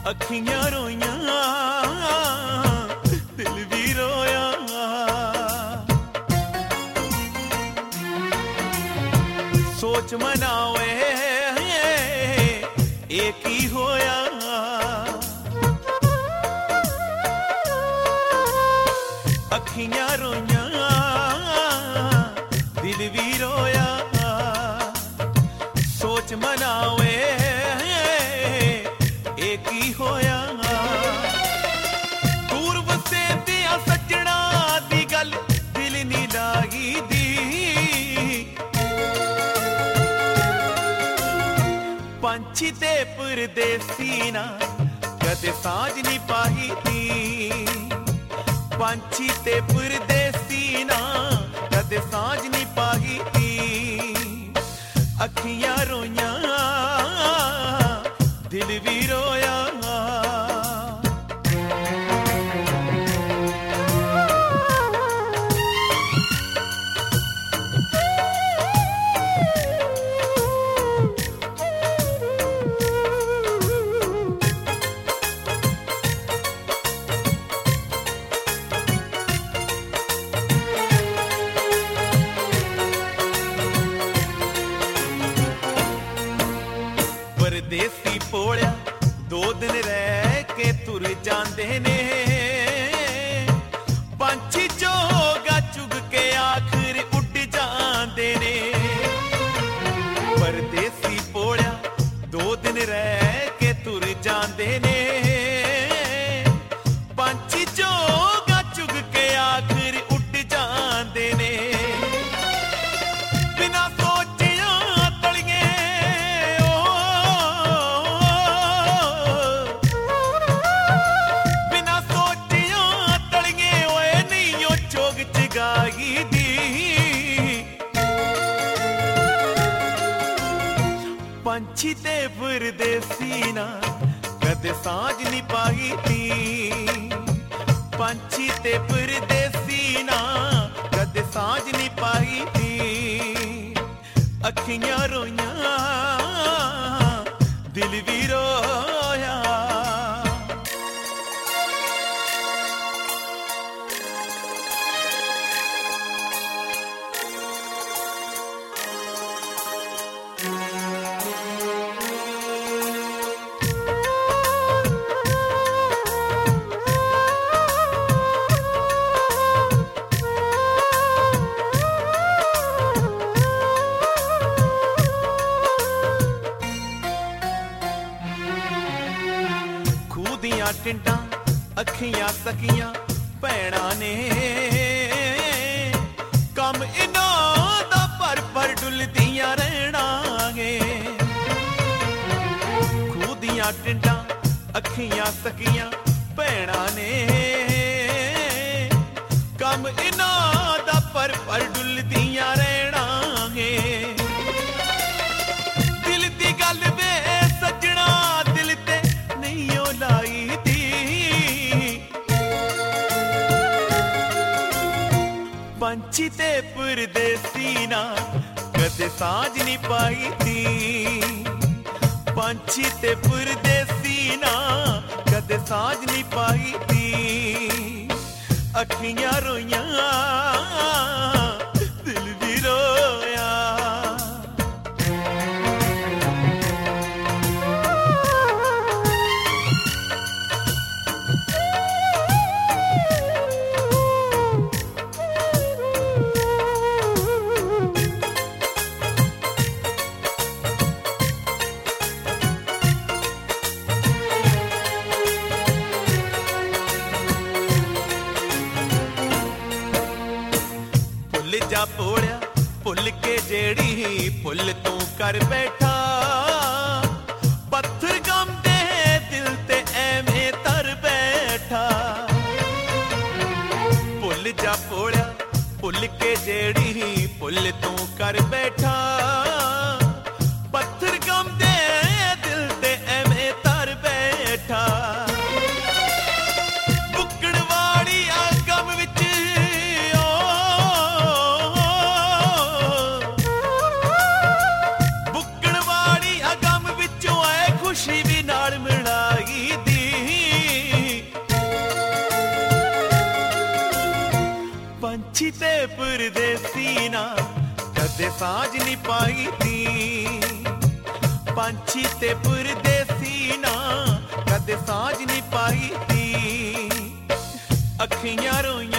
अखियां रोइयां दिल भी रोया सोच मनावे एक ही होया अखियां रोइयां दिल भी रोया सोच मनावे एक ही होया दूर वसे दिया सजना दी गल दिल नी लागी दी पंछी ते परदेसी ना कदे साझ नी पाई दी पंछी ते परदेसी ना कदे साझ नी पाई दी अखियां रोइयां दिल भी रोया परदेसी पोड़िया दो दिन रह के तुर जांदे ने पंछी चोगा चुग के आखिर उड़ जांदे ने परदेसी पोड़िया दो दिन रह के तुर जांदे ने पंछी चोगा चुग के आखिर उड़ जांदे ने बिना पंछी ते परदेसी ना कदे साझ नी पाई थी पंछी ते परदेसी ना कदे साझ नी पाई थी अखियां रोइयां दिल भी रोया टिंडा अखियां सकियां भैणा ने कम इन्हां दा पर डुलदियां रहना गे खूह दियां टिंडा अखियां सकियां भैणा ने कम इन्हां दा पर डुलदियां रहना गे दिल दी गल वे सजना दिल ते नहीं ओ लाई पंछी ते परदेसी ना कदे साझ नी पाई थी पंछी ते परदेसी ना कदे साझ नी पाई थी अखियां रोइयां दिल भी रोया जा पोड़िया भुल के जेड़ी भुल तू कर बैठा पत्थर गम दे दिल ते एवें तर बैठा भुल जा पोड़िया भुल के जेड़ी भुल तू कर बैठा पत्थर गम दे दिल ते एवें तर बैठा खुशी भी नाल मिलाई दी ਪਰਦੇਸੀ ਨਾ ਕਦੇ ਸਾਂਝ ਨਹੀਂ ਪਾਈ ਤੀ। ਪੰਛੀ ਤੇ ਪਰਦੇਸੀ ਨਾ ਕਦੇ ਸਾਂਝ ਨਹੀਂ ਪਾਈ ਤੀ। ਅੱਖੀਆਂ ਰੋਈਆਂ